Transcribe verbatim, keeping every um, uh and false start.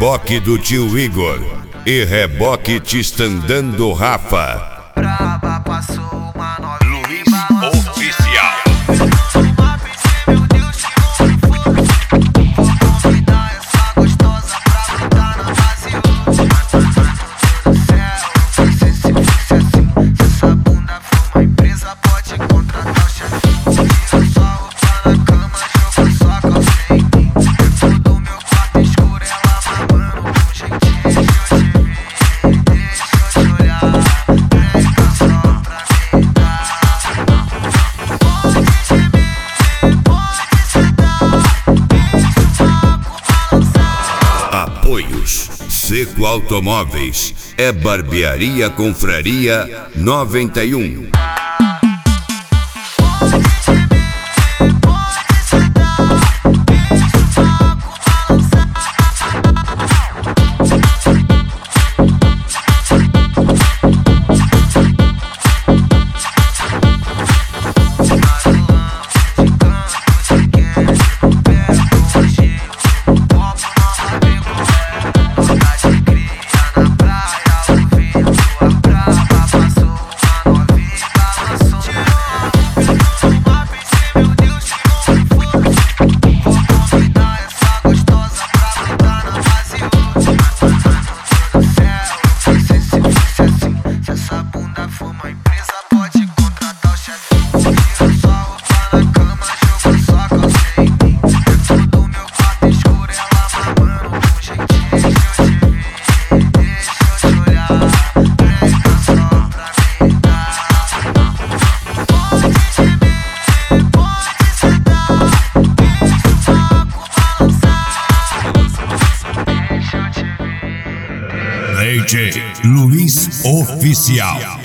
reboque do tio Igor e reboque te estandando Rafa. Braba passou uma nova Luiz Oficial. Meu Deus, que homem foi. Vou convidar essa gostosa pra botar na vazio. Do céu, se se fosse assim, se essa bunda for uma empresa, pode contratar o chefe. Tira sua roupa na cama, joga sua calça em mim. Dentro do meu quarto escuro, ela mamando com jeitinho. Deixa eu te ver, deixa eu te olhar. Vem cá só pra me dar. Pode gemer, pode sentar. Deixa o papo balançar. Apoios Seco Automóveis é Barbearia Confraria noventa e um. D J Luiz Oficial.